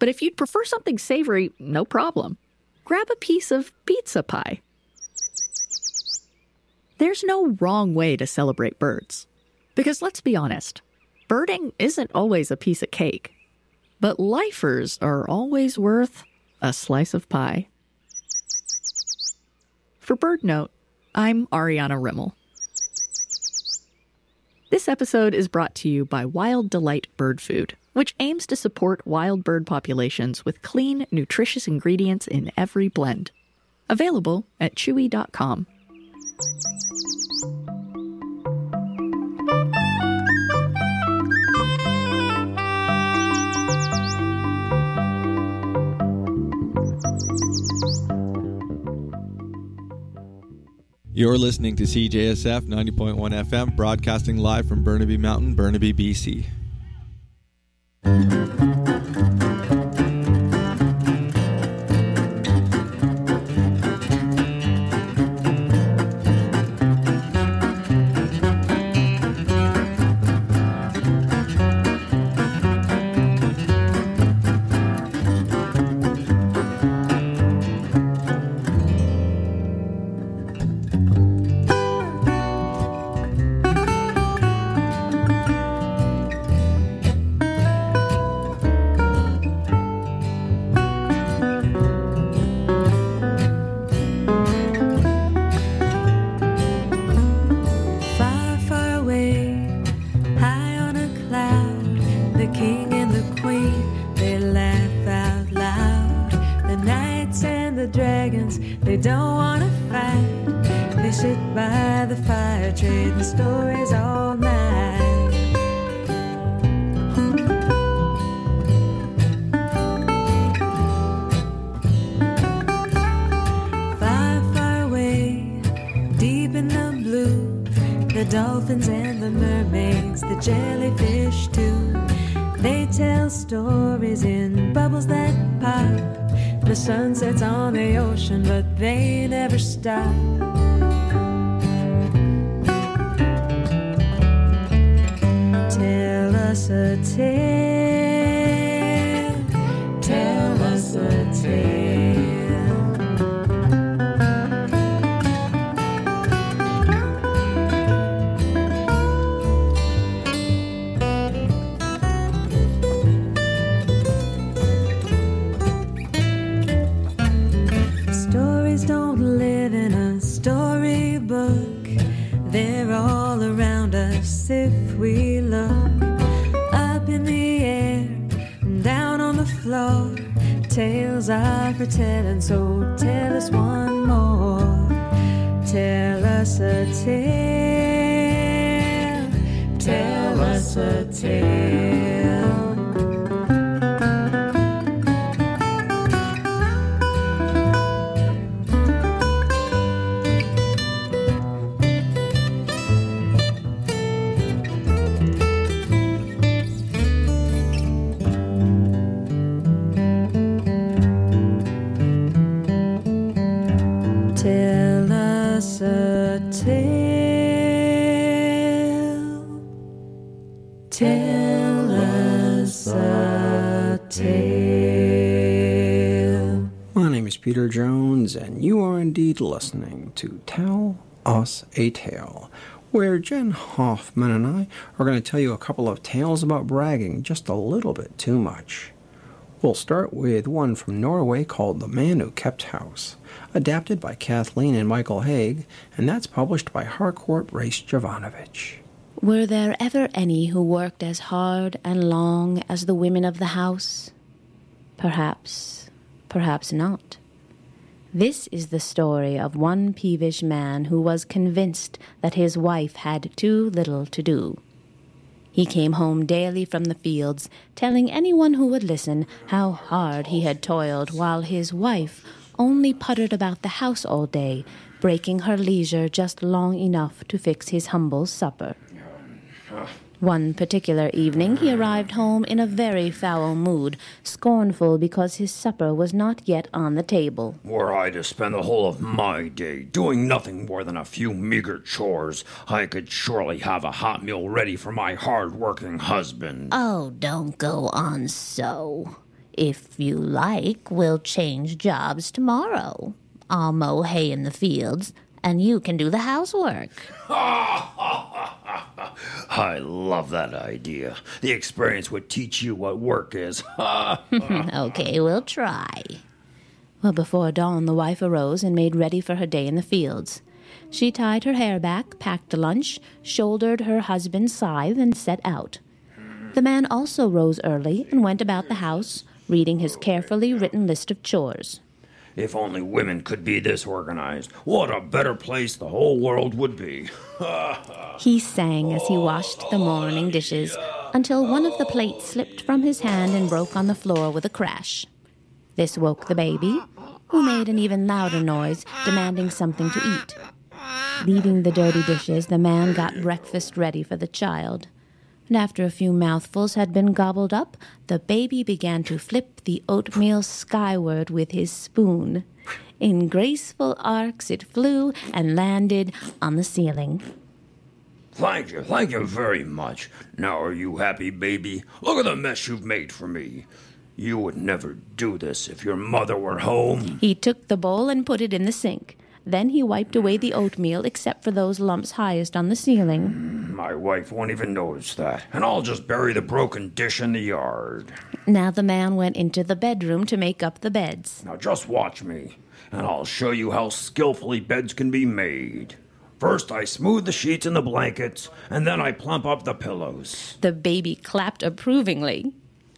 But if you'd prefer something savory, no problem. Grab a piece of pizza pie. There's no wrong way to celebrate birds. Because let's be honest, birding isn't always a piece of cake. But lifers are always worth a slice of pie. For Bird Note, I'm Ariana Rimmel. This episode is brought to you by Wild Delight Bird Food, which aims to support wild bird populations with clean, nutritious ingredients in every blend. Available at chewy.com. You're listening to CJSF 90.1 FM, broadcasting live from Burnaby Mountain, Burnaby, BC. Sunsets on the ocean, but they never stop. Tell us a tale, tell us a tale. If we look up in the air and down on the floor, tales are for telling, so tell us one more. Tell us a tale, tell us a tale. Tell us a tale. My name is Peter Jones, and you are indeed listening to Tell Us a Tale, where Jen Hoffman and I are going to tell you a couple of tales about bragging just a little bit too much. We'll start with one from Norway called The Man Who Kept House, adapted by Kathleen and Michael Haig, and that's published by Harcourt Brace Jovanovich. Were there ever any who worked as hard and long as the women of the house? Perhaps, perhaps not. This is the story of one peevish man who was convinced that his wife had too little to do. He came home daily from the fields, telling anyone who would listen how hard he had toiled, while his wife only puttered about the house all day, breaking her leisure just long enough to fix his humble supper. One particular evening he arrived home in a very foul mood, scornful because his supper was not yet on the table. Were I to spend the whole of my day doing nothing more than a few meager chores, I could surely have a hot meal ready for my hard-working husband. Oh, don't go on so. If you like, we'll change jobs tomorrow. I'll mow hay in the fields, and you can do the housework. I love that idea. The experience would teach you what work is. Okay, we'll try. Well, before dawn, the wife arose and made ready for her day in the fields. She tied her hair back, packed a lunch, shouldered her husband's scythe, and set out. The man also rose early and went about the house, reading his carefully written list of chores. If only women could be this organized, what a better place the whole world would be. He sang as he washed the morning dishes until one of the plates slipped from his hand and broke on the floor with a crash. This woke the baby, who made an even louder noise, demanding something to eat. Leaving the dirty dishes, the man got breakfast ready for the child. And after a few mouthfuls had been gobbled up, the baby began to flip the oatmeal skyward with his spoon. In graceful arcs it flew and landed on the ceiling. Thank you very much. Now are you happy, baby? Look at the mess you've made for me. You would never do this if your mother were home. He took the bowl and put it in the sink. Then he wiped away the oatmeal except for those lumps highest on the ceiling. My wife won't even notice that, and I'll just bury the broken dish in the yard. Now the man went into the bedroom to make up the beds. Now just watch me, and I'll show you how skillfully beds can be made. First, I smooth the sheets and the blankets, and then I plump up the pillows. The baby clapped approvingly.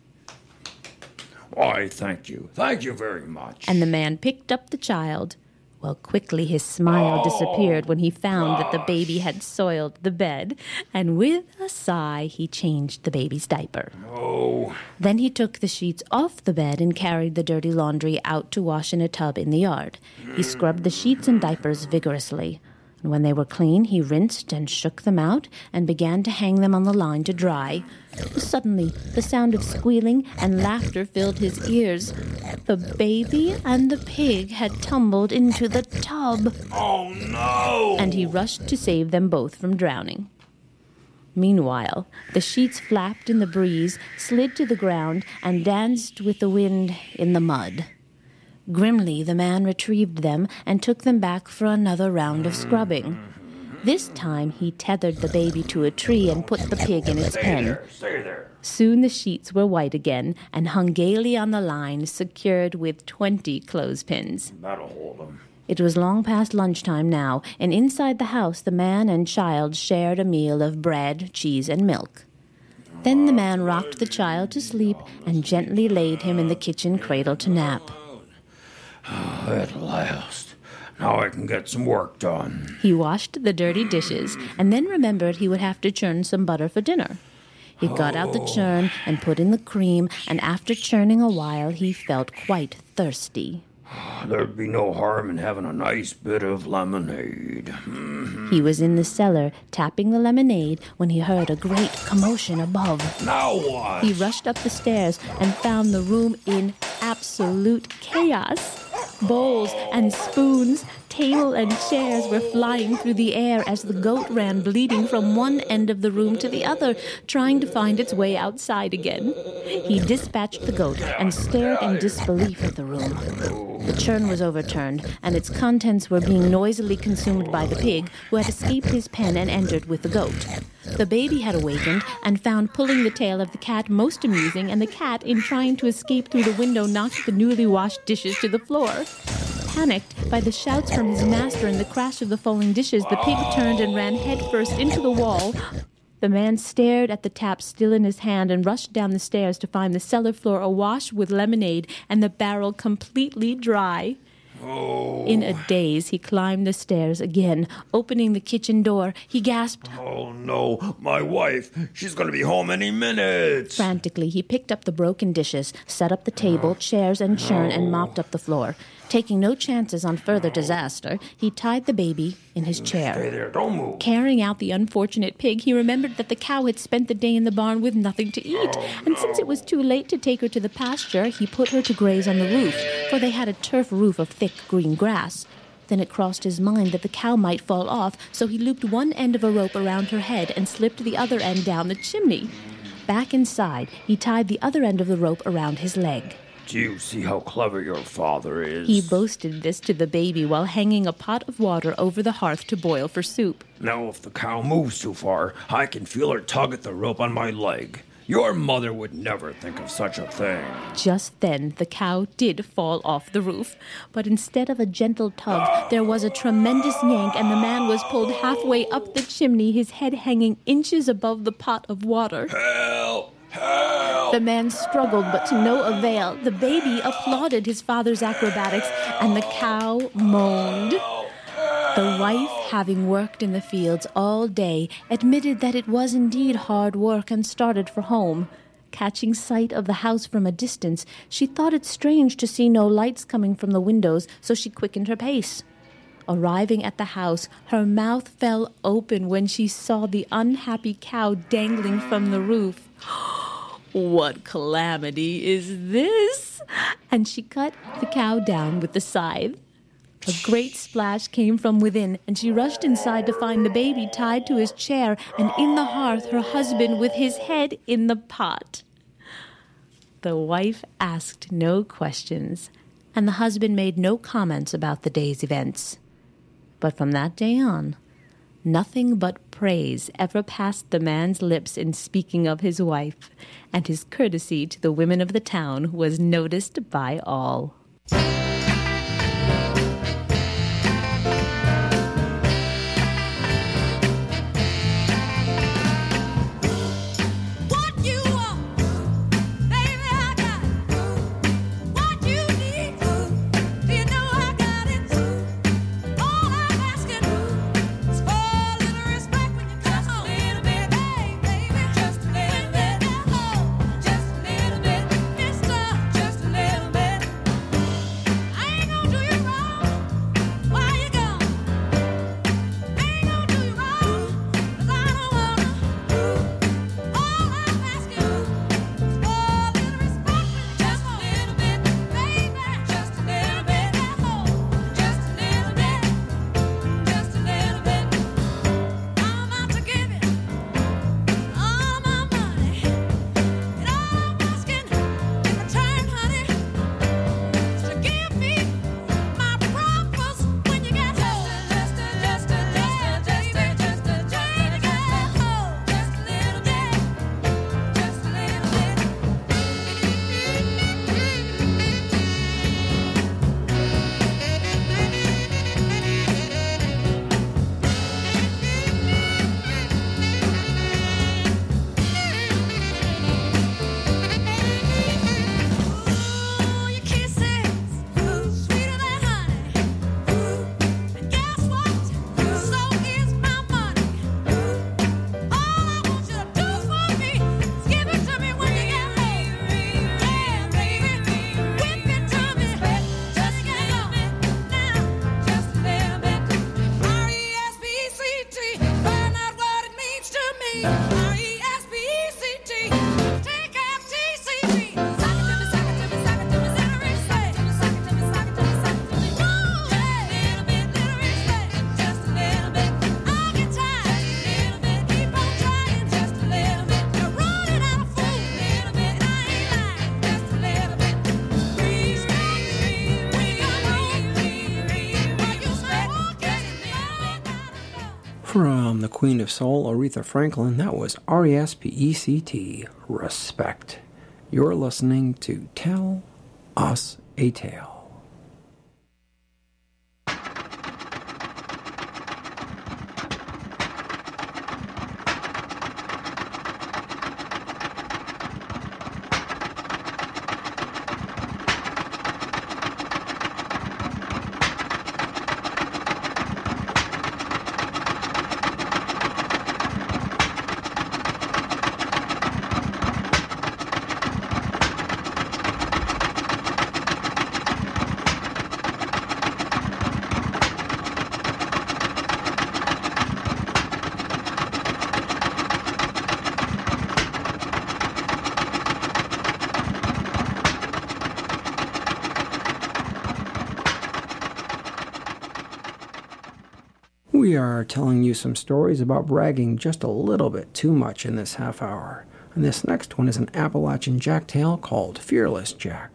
Why, thank you. Thank you very much. And the man picked up the child. Well, quickly his smile disappeared when he found that the baby had soiled the bed, and with a sigh he changed the baby's diaper. Oh. Then he took the sheets off the bed and carried the dirty laundry out to wash in a tub in the yard. He scrubbed the sheets and diapers vigorously. And when they were clean, he rinsed and shook them out and began to hang them on the line to dry. Suddenly, the sound of squealing and laughter filled his ears. The baby and the pig had tumbled into the tub. Oh, no! And he rushed to save them both from drowning. Meanwhile, the sheets flapped in the breeze, slid to the ground, and danced with the wind in the mud. Grimly, the man retrieved them and took them back for another round of scrubbing. This time, he tethered the baby to a tree and put the pig in its pen. Stay there. Soon the sheets were white again and hung gaily on the line, secured with 20 clothespins. That'll hold them. It was long past lunchtime now, and inside the house the man and child shared a meal of bread, cheese, and milk. Then the man rocked the child to sleep and gently laid him in the kitchen cradle to nap. At last. Now I can get some work done. He washed the dirty dishes and then remembered he would have to churn some butter for dinner. He got out the churn and put in the cream, and after churning a while, he felt quite thirsty. There'd be no harm in having a nice bit of lemonade. He was in the cellar, tapping the lemonade, when he heard a great commotion above. Now what? He rushed up the stairs and found the room in absolute chaos. Bowls and spoons, table and chairs were flying through the air as the goat ran bleeding from one end of the room to the other, trying to find its way outside again. He dispatched the goat and stared in disbelief at the room. The churn was overturned, and its contents were being noisily consumed by the pig, who had escaped his pen and entered with the goat. The baby had awakened and found pulling the tail of the cat most amusing, and the cat, in trying to escape through the window, knocked the newly washed dishes to the floor. Panicked by the shouts from his master and the crash of the falling dishes, the pig turned and ran headfirst into the wall. The man stared at the tap still in his hand and rushed down the stairs to find the cellar floor awash with lemonade and the barrel completely dry. In a daze, he climbed the stairs again. Opening the kitchen door, he gasped, Oh, no, my wife. She's going to be home any minute. Frantically, he picked up the broken dishes, set up the table, chairs, and churn, and mopped up the floor. Taking no chances on further disaster, he tied the baby in his chair. Stay there, don't move. Carrying out the unfortunate pig, he remembered that the cow had spent the day in the barn with nothing to eat, and since it was too late to take her to the pasture, he put her to graze on the roof, for they had a turf roof of thick green grass. Then it crossed his mind that the cow might fall off, so he looped one end of a rope around her head and slipped the other end down the chimney. Back inside, he tied the other end of the rope around his leg. Do you see how clever your father is? He boasted this to the baby while hanging a pot of water over the hearth to boil for soup. Now if the cow moves too far, I can feel her tug at the rope on my leg. Your mother would never think of such a thing. Just then, the cow did fall off the roof. But instead of a gentle tug, there was a tremendous yank, and the man was pulled halfway up the chimney, his head hanging inches above the pot of water. Help! Help! The man struggled, but to no avail. The baby applauded his father's acrobatics, and the cow moaned. The wife, having worked in the fields all day, admitted that it was indeed hard work and started for home. Catching sight of the house from a distance, she thought it strange to see no lights coming from the windows, so she quickened her pace. Arriving at the house, her mouth fell open when she saw the unhappy cow dangling from the roof. "What calamity is this?" And she cut the cow down with the scythe. A great splash came from within, and she rushed inside to find the baby tied to his chair, and in the hearth her husband with his head in the pot. The wife asked no questions, and the husband made no comments about the day's events. But from that day on, nothing but praise ever passed the man's lips in speaking of his wife, and his courtesy to the women of the town was noticed by all. From the Queen of Soul, Aretha Franklin, that was R-E-S-P-E-C-T, Respect. You're listening to Tell Us a Tale. We are telling you some stories about bragging just a little bit too much in this half hour. And this next one is an Appalachian Jack tale called Fearless Jack.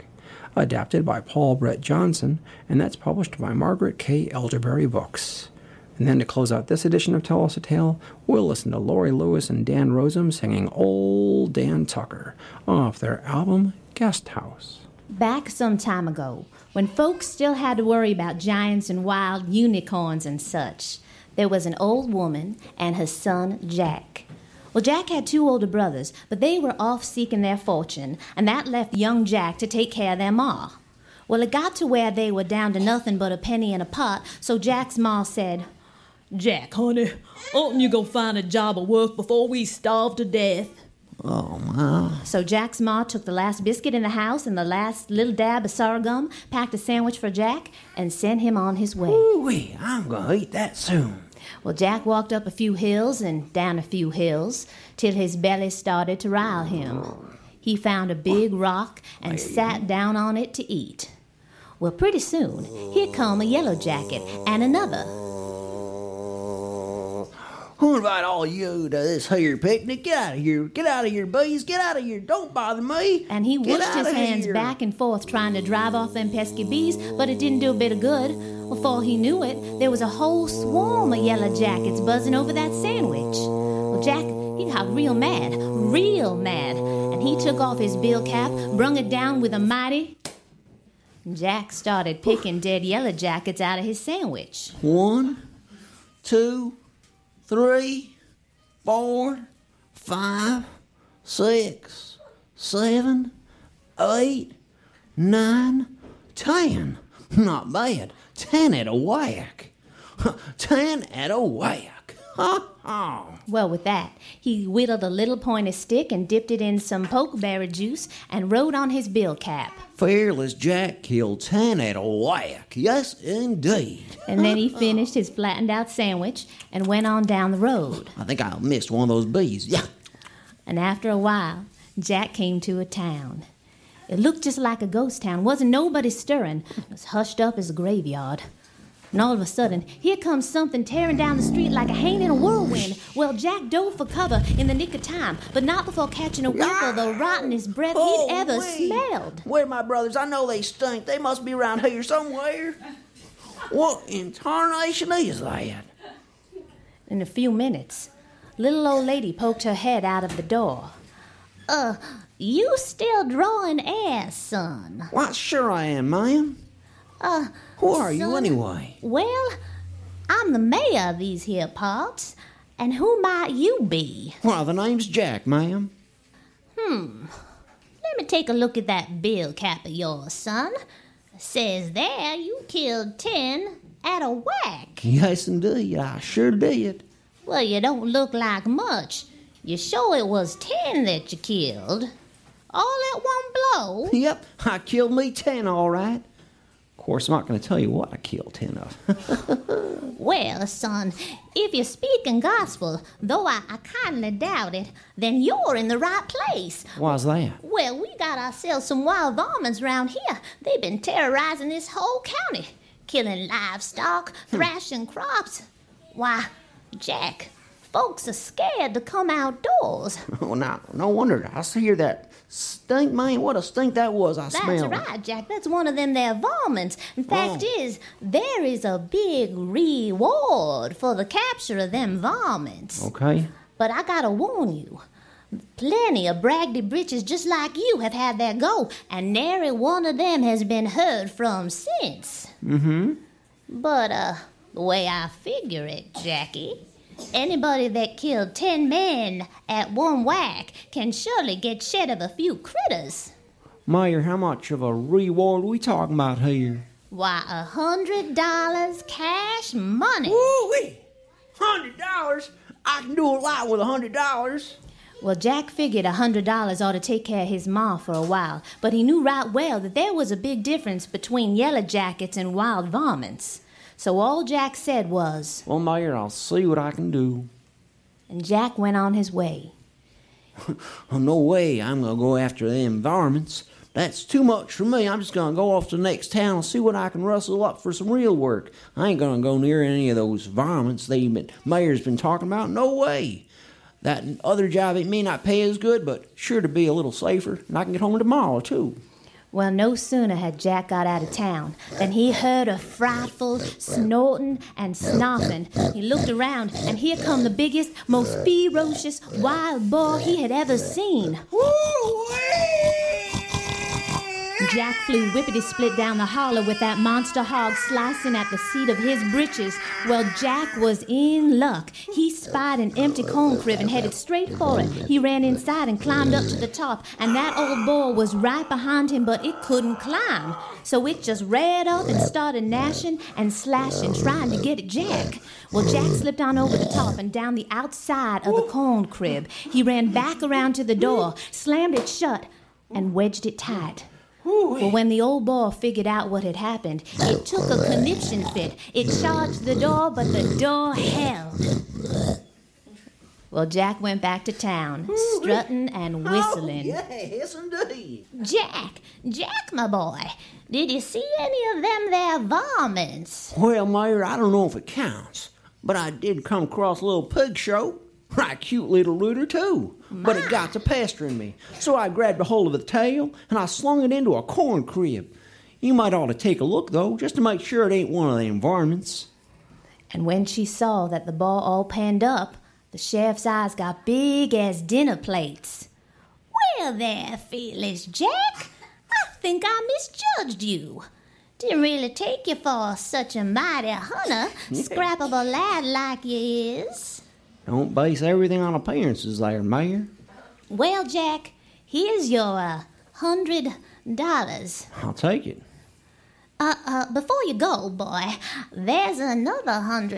adapted by Paul Brett Johnson, and that's published by Margaret K. Elderberry Books. And then to close out this edition of Tell Us a Tale, we'll listen to Laurie Lewis and Dan Rosem singing Old Dan Tucker off their album Guest House. Back some time ago, when folks still had to worry about giants and wild unicorns and such, there was an old woman and her son Jack. Well, Jack had 2 older brothers, but they were off seeking their fortune, and that left young Jack to take care of their ma. Well, it got to where they were down to nothing but a penny in a pot, so Jack's ma said, "Jack, honey, oughtn't you go find a job of work before we starve to death?" Oh, Ma. So Jack's ma took the last biscuit in the house and the last little dab of sorghum, packed a sandwich for Jack, and sent him on his way. Ooh-wee, I'm gonna eat that soon. Well, Jack walked up a few hills and down a few hills till his belly started to rile him. He found a big rock and sat down on it to eat. Well, pretty soon, here come a yellow jacket and another. Who invite all you to this here picnic? Get out of here. Get out of here, bees. Get out of here. Don't bother me. And he Get whooshed out his of hands here. back and forth trying to drive off them pesky bees, but it didn't do a bit of good. Before he knew it, there was a whole swarm of yellow jackets buzzing over that sandwich. Well, Jack, he got real mad, and he took off his bill cap, brung it down with a mighty... Jack started picking dead yellow jackets out of his sandwich. 1, 2, 3, 4, 5, 6, 7, 8, 9, 10. Not bad. 10 at a whack. 10 at a whack. Ha ha. Well, with that, he whittled a little pointy stick and dipped it in some pokeberry juice and wrote on his bill cap. Fearless Jack killed 10 at a whack. Yes, indeed. And then he finished his flattened out sandwich and went on down the road. I think I missed one of those bees. Yeah. And after a while, Jack came to a town. It looked just like a ghost town. Wasn't nobody stirring. It was hushed up as a graveyard. And all of a sudden, here comes something tearing down the street like a hane in a whirlwind. Well, Jack dove for cover in the nick of time, but not before catching a whiff of the rottenest breath he'd ever smelled. Where are my brothers? I know they stink. They must be around here somewhere. What in tarnation is that? In a few minutes, little old lady poked her head out of the door. You still drawing ass, son? Why, sure I am, ma'am. Who are you anyway? Well, I'm the mayor of these here parts, and who might you be? Well, the name's Jack, ma'am. Let me take a look at that bill cap of yours, son. Says there you killed 10 at a whack. Yes, indeed, I sure did. Well, you don't look like much. You sure it was 10 that you killed? All at one blow? Yep, I killed me 10, all right. Of course, I'm not going to tell you what I killed 10 of. Well, son, if you're speaking gospel, though I kindly doubt it, then you're in the right place. Why's that? Well, we got ourselves some wild varmints round here. They've been terrorizing this whole county, killing livestock, thrashing crops. Why, Jack, folks are scared to come outdoors. Oh, now, no wonder. I hear that stink, man. What a stink that was. I smelled. That's right, Jack. That's one of them there varmints. In fact is, there is a big reward for the capture of them varmints. Okay. But I gotta warn you, plenty of bragdy britches just like you have had their go, and nary one of them has been heard from since. But, the way I figure it, Jackie, anybody that killed 10 men at one whack can surely get shed of a few critters. Mayor, how much of a reward we talking about here? Why, $100 cash money. Woo-wee! $100? I can do a lot with $100. Well, Jack figured $100 ought to take care of his ma for a while, but he knew right well that there was a big difference between yellow jackets and wild varmints. So all Jack said was, Well, Mayor, I'll see what I can do. And Jack went on his way. No way I'm going to go after them varmints. That's too much for me. I'm just going to go off to the next town and see what I can rustle up for some real work. I ain't going to go near any of those varmints Mayor's been talking about. No way. That other job, it may not pay as good, but sure to be a little safer. And I can get home tomorrow, too. Well, no sooner had Jack got out of town than he heard a frightful snorting and snoffing. He looked around, and here come the biggest, most ferocious wild boar he had ever seen. Jack flew whippity-split down the hollow with that monster hog slicing at the seat of his britches. Well, Jack was in luck. He spied an empty corn crib and headed straight for it. He ran inside and climbed up to the top, and that old boar was right behind him, but it couldn't climb. So it just reared up and started gnashing and slashing, trying to get at Jack. Well, Jack slipped on over the top and down the outside of the corn crib. He ran back around to the door, slammed it shut, and wedged it tight. Well, when the old boar figured out what had happened, it took a conniption fit. It charged the door, but the door held. Well, Jack went back to town, strutting and whistling. Oh, yes, indeed. Jack, my boy, did you see any of them there varmints? Well, Mayor, I don't know if it counts, but I did come across a little pig show. Right cute little rooter, too. But it got to pestering me. So I grabbed a hold of the tail, and I slung it into a corn crib. You might ought to take a look, though, just to make sure it ain't one of them varmints. And when she saw that the ball all panned up, the sheriff's eyes got big as dinner plates. Well there, Fearless Jack. I think I misjudged you. Didn't really take you for such a mighty hunter, scrap of a lad like you is. Don't base everything on appearances there, Mayor. Well, Jack, here's your $100. I'll take it. Before you go, boy, there's another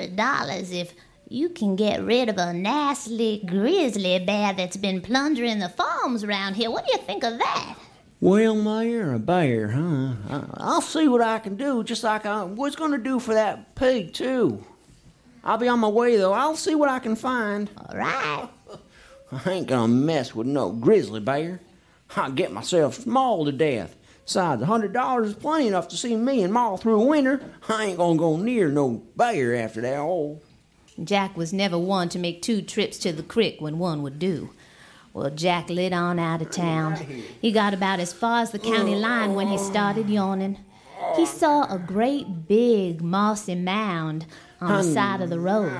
$100 if you can get rid of a nasty grizzly bear that's been plundering the farms around here. What do you think of that? Well, Mayor, a bear, huh? I'll see what I can do, just like I was going to do for that pig, too. I'll be on my way, though. I'll see what I can find. All right. I ain't gonna mess with no grizzly bear. I'll get myself mauled to death. Besides, $100 is plenty enough to see me and Ma through winter. I ain't gonna go near no bear after that hole. Jack was never one to make 2 trips to the creek when one would do. Well, Jack lit on out of town. He got about as far as the county line when he started yawning. He saw a great big mossy mound on the side of the road.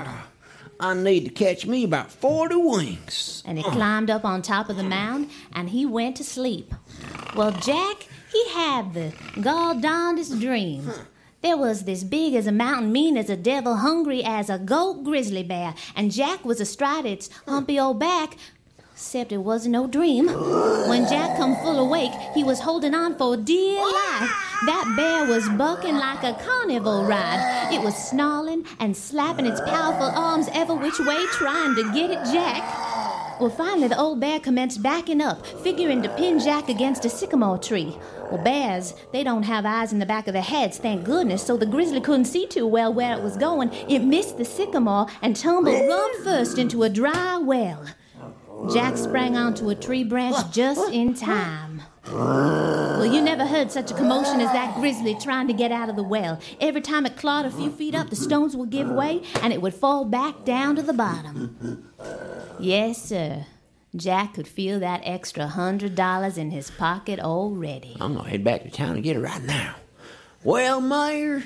I need to catch me about 40 winks. And he climbed up on top of the mound, and he went to sleep. Well, Jack, he had the gall-darndest dream. There was this big as a mountain, mean as a devil, hungry as a goat grizzly bear, and Jack was astride its humpy old back, except it wasn't no dream. When Jack come full awake, he was holding on for dear life. That bear was bucking like a carnival ride. It was snarling and slapping its powerful arms every which way, trying to get at Jack. Well, finally, the old bear commenced backing up, figuring to pin Jack against a sycamore tree. Well, bears, they don't have eyes in the back of their heads, thank goodness, so the grizzly couldn't see too well where it was going. It missed the sycamore and tumbled rum first into a dry well. Jack sprang onto a tree branch just in time. Well, you never heard such a commotion as that grizzly trying to get out of the well. Every time it clawed a few feet up, the stones would give way, and it would fall back down to the bottom. Yes, sir. Jack could feel that extra $100 in his pocket already. I'm gonna head back to town and get it right now. Well, Mayor,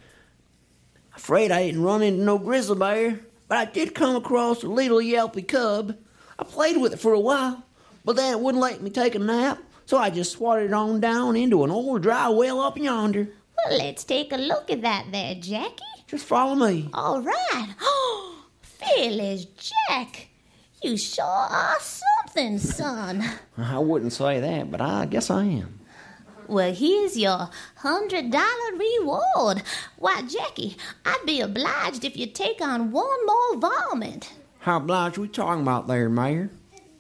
afraid I didn't run into no grizzly bear, but I did come across a little yelpy cub. I played with it for a while, but then it wouldn't let me take a nap, so I just swatted it on down into an old dry well up yonder. Well, let's take a look at that there, Jackie. Just follow me. All right. Oh, Fearless Jack, you sure are something, son. I wouldn't say that, but I guess I am. Well, here's your $100 reward. Why, Jackie, I'd be obliged if you'd take on one more varmint. How obliged are we talking about there, Mayor?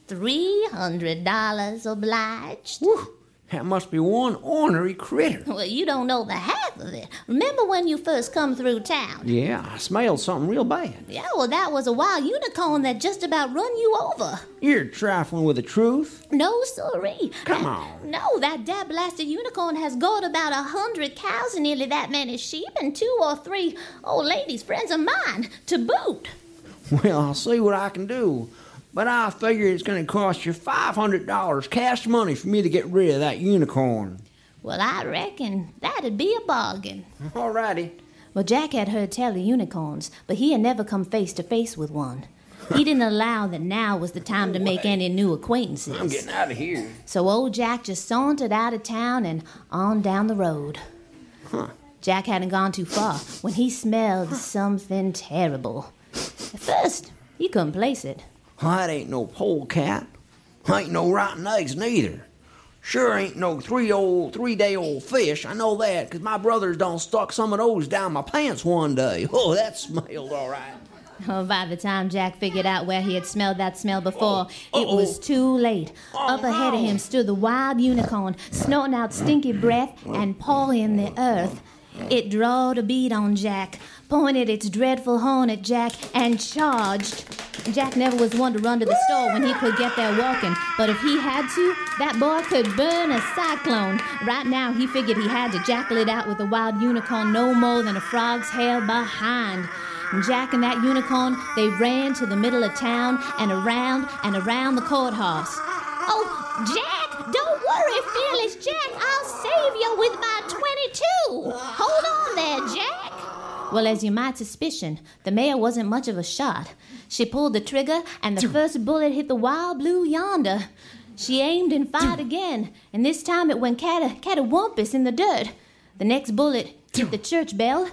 $300 obliged. Whew, that must be one ornery critter. Well, you don't know the half of it. Remember when you first come through town? Yeah, I smelled something real bad. Yeah, well, that was a wild unicorn that just about run you over. You're trifling with the truth. No, sirree. Come on. No, that dad-blasted unicorn has gored about 100 cows and nearly that many sheep and 2 or 3 old ladies, friends of mine, to boot. Well, I'll see what I can do. But I figure it's going to cost you $500 cash money for me to get rid of that unicorn. Well, I reckon that'd be a bargain. All righty. Well, Jack had heard tell of unicorns, but he had never come face to face with one. He didn't allow that now was the time to make any new acquaintances. I'm getting out of here. So old Jack just sauntered out of town and on down the road. Jack hadn't gone too far when he smelled something terrible. At first, he couldn't place it. That ain't no polecat. Ain't no rotten eggs neither. Sure ain't no three-day-old fish. I know that, 'cause my brothers done stuck some of those down my pants one day. Oh, that smelled all right. Oh, by the time Jack figured out where he had smelled that smell before, it was too late. Up ahead of him stood the wild unicorn, snorting out stinky breath and pawing the earth. It drawed a bead on Jack, pointed its dreadful horn at Jack, and charged. Jack never was one to run to the store when he could get there walking, but if he had to, that boy could burn a cyclone. Right now, he figured he had to jackal it out with the wild unicorn no more than a frog's hair behind. Jack and that unicorn, they ran to the middle of town and around the courthouse. Oh, Jack, don't worry, fearless Jack. I'll save you with my 22. Hold on there, Jack. Well, as you might suspicion, the mare wasn't much of a shot. She pulled the trigger, and the first bullet hit the wild blue yonder. She aimed and fired again, and this time it went cattywampus in the dirt. The next bullet hit the church bell,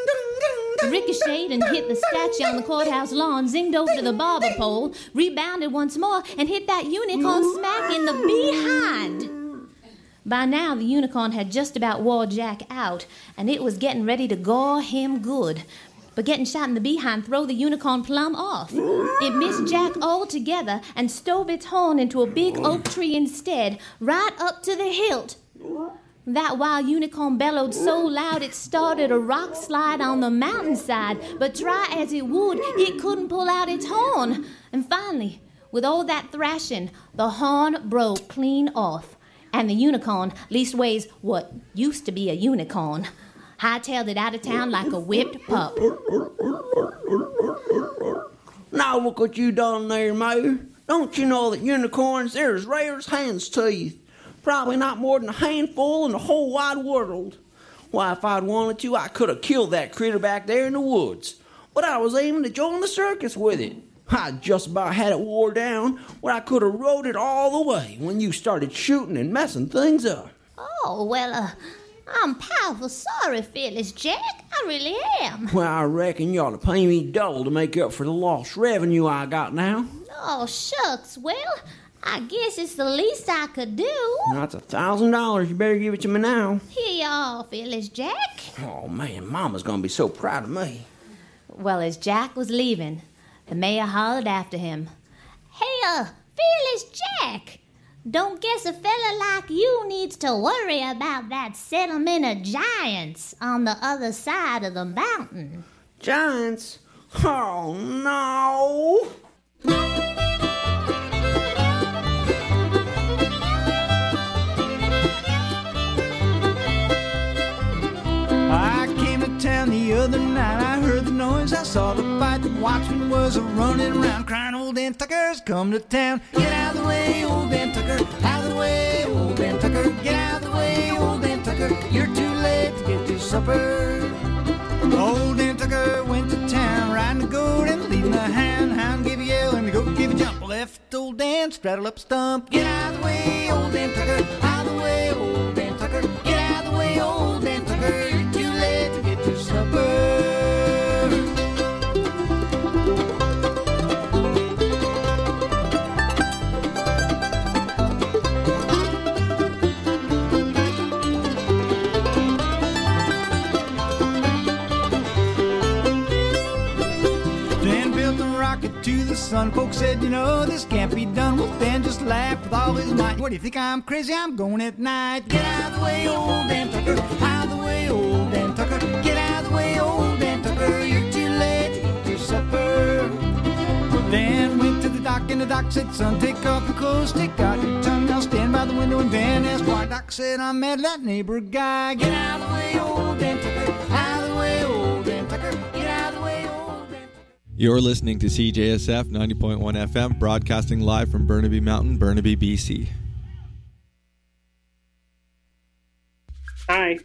ricocheted and hit the statue on the courthouse lawn, zinged over to the barber pole, rebounded once more, and hit that unicorn smack in the behind. By now, the unicorn had just about wore Jack out, and it was getting ready to gore him good. But getting shot in the behind threw the unicorn plumb off. It missed Jack altogether and stove its horn into a big oak tree instead, right up to the hilt. That wild unicorn bellowed so loud it started a rock slide on the mountainside, but try as it would, it couldn't pull out its horn. And finally, with all that thrashing, the horn broke clean off. And the unicorn, leastways what used to be a unicorn, hightailed it out of town like a whipped pup. Now look what you done there, Mayor. Don't you know that unicorns, they're as rare as hen's teeth? Probably not more than a handful in the whole wide world. Why, if I'd wanted to, I could have killed that critter back there in the woods. But I was aiming to join the circus with it. I just about had it wore down where I could have rode it all the way when you started shooting and messing things up. Oh, well, I'm powerful sorry, Fearless Jack. I really am. Well, I reckon you ought to pay me double to make up for the lost revenue I got now. Oh, shucks. Well, I guess it's the least I could do. That's $1,000. You better give it to me now. Here you are, Fearless Jack. Oh, man, Mama's gonna be so proud of me. Well, as Jack was leaving, the mayor hollered after him. Hey, Fearless Jack! Don't guess a fella like you needs to worry about that settlement of giants on the other side of the mountain. Giants? Oh, no! I came to town the other night, I heard the noise, I saw the fight, the watchman was running around crying, old Dan Tucker's come to town. Get out of the way, old Dan Tucker, out of the way, old Dan Tucker, get out of the way, old Dan Tucker, you're too late to get to supper. Old Dan Tucker went to town, riding the goat and leading the hound. Hound gave a yell and the goat gave a jump, left old Dan straddled up a stump. Get out of the way, old Dan Tucker, out of the way, old Dan Tucker, get out of the way, old Dan Tucker, you're too late to get to supper. To the sun, folks said, you know, this can't be done. Well, Dan just laughed with all his might. What do you think, I'm crazy? I'm going at night. Get out of the way, old Dan Tucker. Out of the way, old Dan Tucker. Get out of the way, old Dan Tucker. You're too late to get your supper. Dan went to the dock, and the doc said, son, take off your clothes, stick out your tongue. I'll stand by the window, and Dan asked why. Doc said, I'm mad at that neighbor guy. Get out of the way, old Dan Tucker. Out of the way, old Dan Tucker. Get out of the way, old Dan Tucker. You're listening to CJSF 90.1 FM, broadcasting live from Burnaby Mountain, Burnaby, BC. Hi.